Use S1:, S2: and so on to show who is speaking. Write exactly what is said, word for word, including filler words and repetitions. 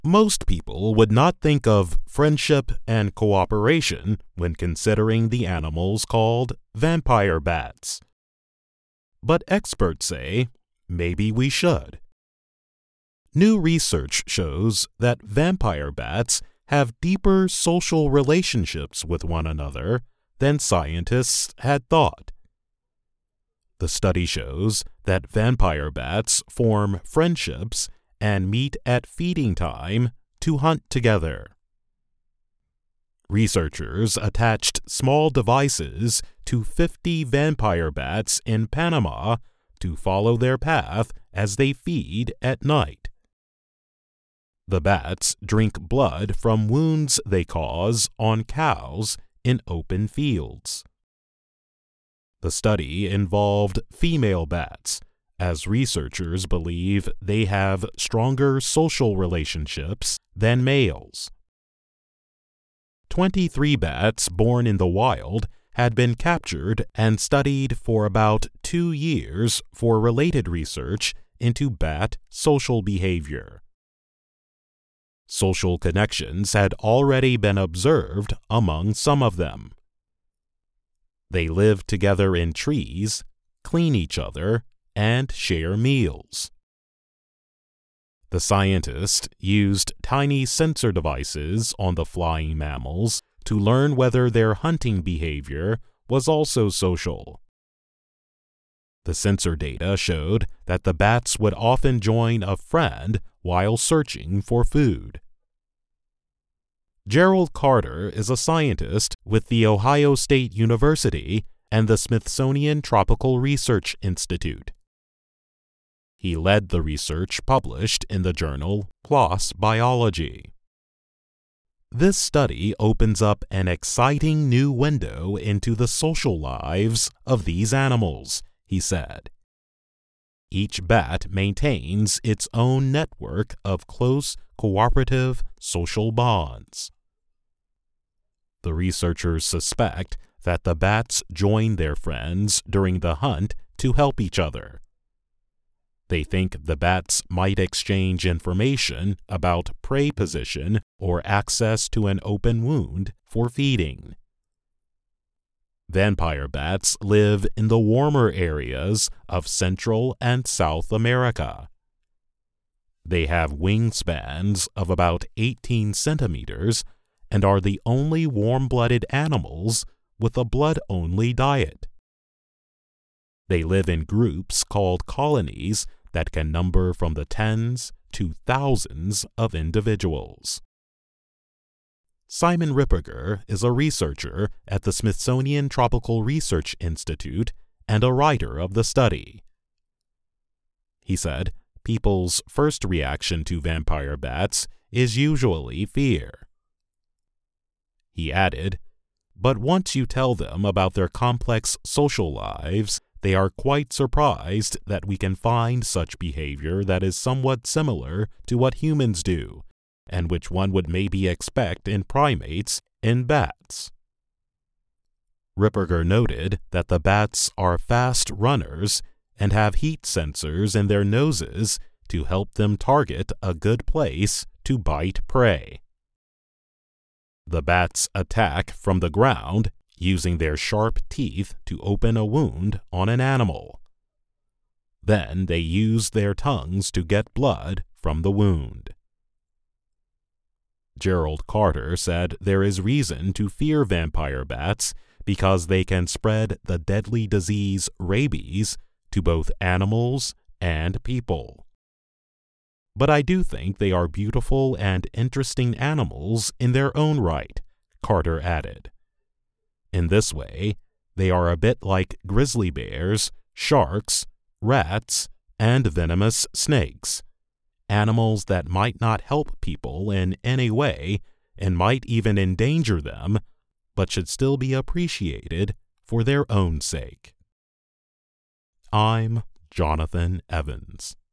S1: Most people would not think of friendship and cooperation when considering the animals called vampire bats. But experts say maybe we should. New research shows that vampire bats have deeper social relationships with one another than scientists had thought. The study shows that vampire bats form friendships and meet at feeding time to hunt together. Researchers attached small devices to fifty vampire bats in Panama to follow their path as they feed at night. The bats drink blood from wounds they cause on cows in open fields. The study involved female bats, as researchers believe they have stronger social relationships than males. twenty-three bats born in the wild had been captured and studied for about two years for related research into bat social behavior. Social connections had already been observed among some of them. They live together in trees, clean each other, and share meals. The scientists used tiny sensor devices on the flying mammals to learn whether their hunting behavior was also social. The sensor data showed that the bats would often join a friend while searching for food. Gerald Carter is a scientist with The Ohio State University and the Smithsonian Tropical Research Institute. He led the research published in the journal PLOS Biology. This study opens up an exciting new window into the social lives of these animals, he said. Each bat maintains its own network of close, cooperative social bonds. The researchers suspect that the bats join their friends during the hunt to help each other. They think the bats might exchange information about prey position or access to an open wound for feeding. Vampire bats live in the warmer areas of Central and South America. They have wingspans of about eighteen centimeters and are the only warm-blooded animals with a blood-only diet. They live in groups called colonies that can number from the tens to thousands of individuals. Simon Ripperger is a researcher at the Smithsonian Tropical Research Institute and a writer of the study. He said, people's first reaction to vampire bats is usually fear. He added, but once you tell them about their complex social lives, they are quite surprised that we can find such behavior that is somewhat similar to what humans do, and which one would maybe expect in primates in bats. Ripperger noted that the bats are fast runners and have heat sensors in their noses to help them target a good place to bite prey. The bats attack from the ground, using their sharp teeth to open a wound on an animal. Then they use their tongues to get blood from the wound. Gerald Carter said there is reason to fear vampire bats because they can spread the deadly disease rabies to both animals and people. But I do think they are beautiful and interesting animals in their own right, Carter added. In this way, they are a bit like grizzly bears, sharks, rats, and venomous snakes, animals that might not help people in any way and might even endanger them, but should still be appreciated for their own sake. I'm Jonathan Evans.